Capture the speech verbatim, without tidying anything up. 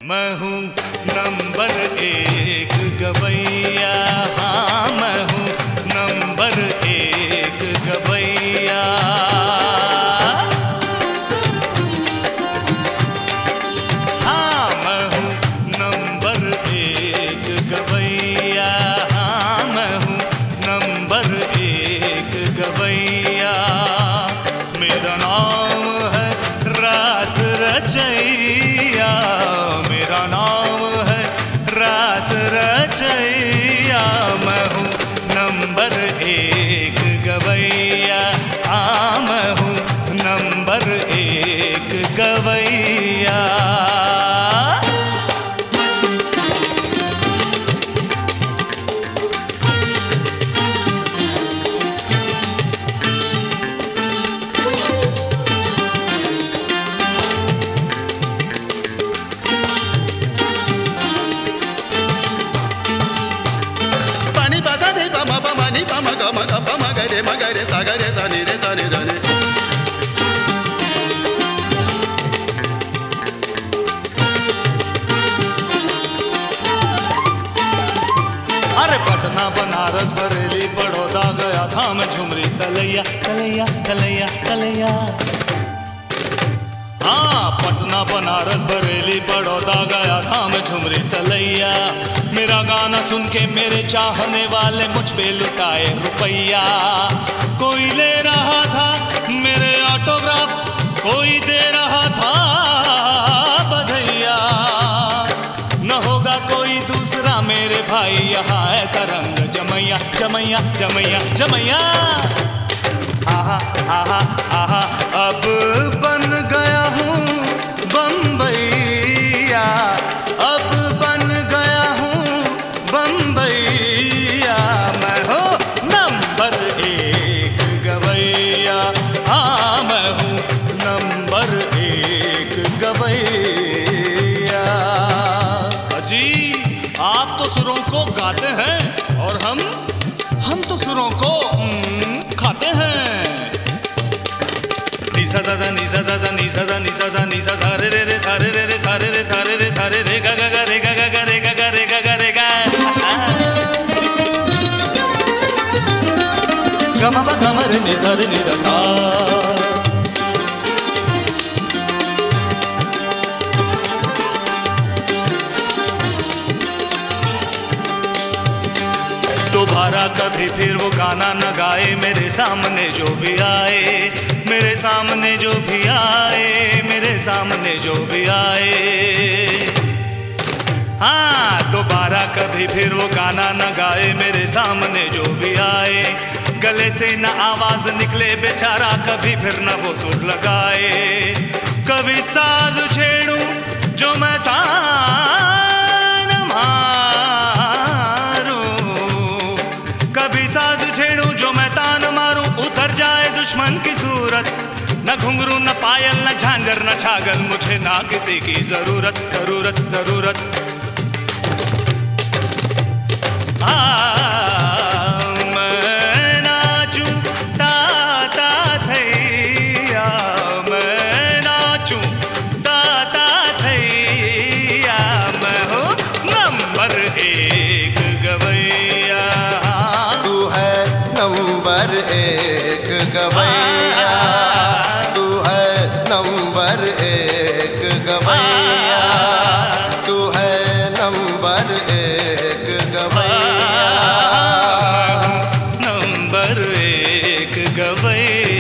मैं हूँ नंबर एक गवैया, हाँ मैं हूँ नंबर एक गवैया। हाँ मैं हूँ नंबर एक गवैया, हाँ मैं हूँ नंबर एक गवैया। मेरा नाम है रास रचैया, मेरा नाम है रास रचैया। मैं हूँ नंबर एक गवैया, हाँ मैं हूँ नंबर एक गवैया। मगरे मगरे सागरे सनी रे सनी धनी। अरे पटना बनारस बरेली बड़ौदा गया था मैं झुमरी तलैया तलैया तलैया तलैया। हाँ पटना बनारस बरेली बड़ौदा गया था मैं झुमरी तलैया। मेरा गाना सुन के मेरे चाहने वाले मुझ पे लुटाए रुपैया। कोई ले रहा था मेरे ऑटोग्राफ, कोई दे रहा था बधाइया। न होगा कोई दूसरा मेरे भाई यहाँ ऐसा रंग जमैया जमैया जमैया जमैया। आहा आहा आहा अब बन गया हूँ बम्बैया, अब बन गया हूँ बम्बैया। मैं हो नंबर एक गवैया, हाँ मैं हूँ नंबर एक गवैया। अजी आप तो सुरों को गाते हैं और हम हम तो सुरों को खाते हैं। निसा सा सा निसा सा सा निसा सा निसा सा निसा सा रे रे रे सा रे रे रे सा रे रे सा रे रे सा रे रे गा गा गा रे गा गा गा रे गा गा रे गा गा रे गा गा मा गा मा रे नि सा रे नि दा सा। दोबारा कभी फिर वो गाना न गाए मेरे सामने जो भी आए, मेरे सामने जो भी आए, मेरे सामने जो भी आए। हाँ दोबारा कभी फिर वो गाना न गाए मेरे सामने जो भी आए। गले से न आवाज निकले बेचारा कभी फिर न वो सुर लगाए। कभी साज छेड़ूं जो मैं तान मारूं, कभी साज छेड़ूं जो मैं तान मारूं। उतर जाए दुश्मन की सूरत, न घुंघरू न पायल न झांझर न छागल, मुझे ना किसी की जरूरत जरूरत जरूरत। मैं नाचूं ताता थैया, मैं नाचूं ताता थैया। मैं हो नंबर एक गवैया, तू है नंबर एक गवैया, तू है नंबर एक गवैया, तू है नंबर एक गवैया, नंबर एक गवैया।